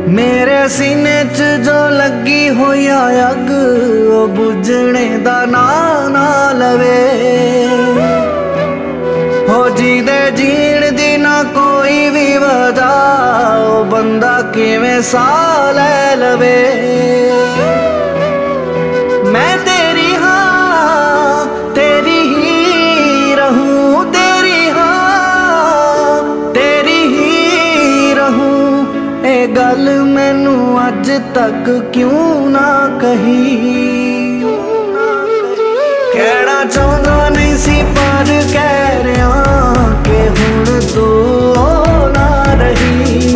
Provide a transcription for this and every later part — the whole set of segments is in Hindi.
मेरे सीने च जो लगी होई अग ओ बुझने दा ना ना लवे हो जी दे जीण दी ना कोई भी वजह ओ बंदा किवें साह लै लवे। मैं तेरी हाँ तेरी ही रहूं तेरी हाँ तेरी ही रहूं ए गल मैनू अज तक क्यों ना कही। कहना चाहता नहीं सी पर कह रहा कि हुण तू ना रही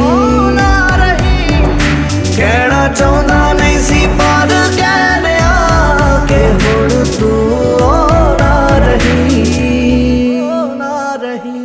कहना चाहता नहीं सी पर कह रहा कि हुण तू ना रही ना रही।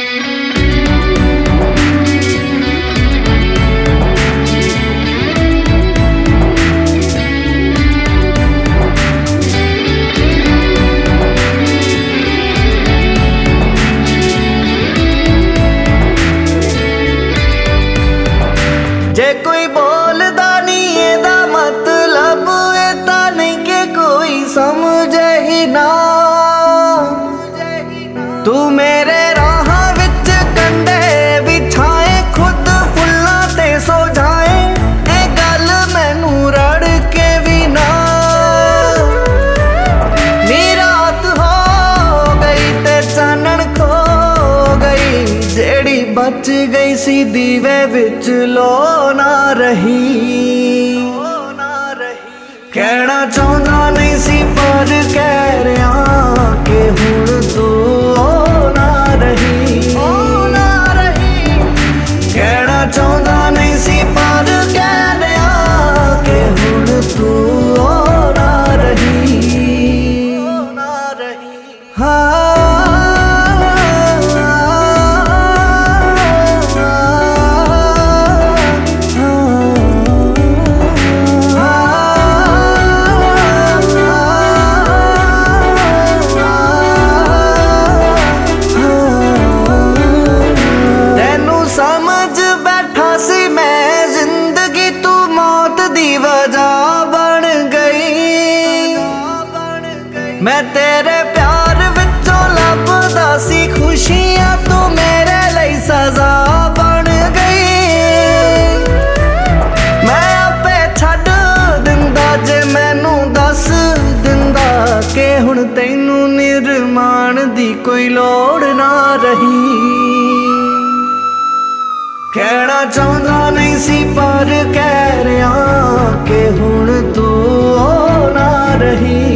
जे कोई बोलदा नहीं एदा मतलब एदा नहीं कि कोई समझे ही ना। तू मेरे राह विच कंडे बिछाए खुद फुल्लां ते सो जाए ए गल मैनू रड़ के भी ना। नी रात हो गई ते चानण खो गई जेड़ी बच गई सी दीवे विच लो ना रही। कहना चाहता नहीं सी पर कह रहा कि हुण तू ना रही कहना चाहता नहीं सी पर कह रहा कि हुण तू ना रही हाँ। मैं तेरे प्यार विचों लभदा सी खुशियां तू मेरे लिए सजा बन गई। मैं आपे छड्ड दिंदा जे मैनू दस दिंदा कि हुण तैनू निर्माण दी कोई लोड़ ना रही। कहना चाहता नहीं सी पर कह रहा कि हुण तू ना रही।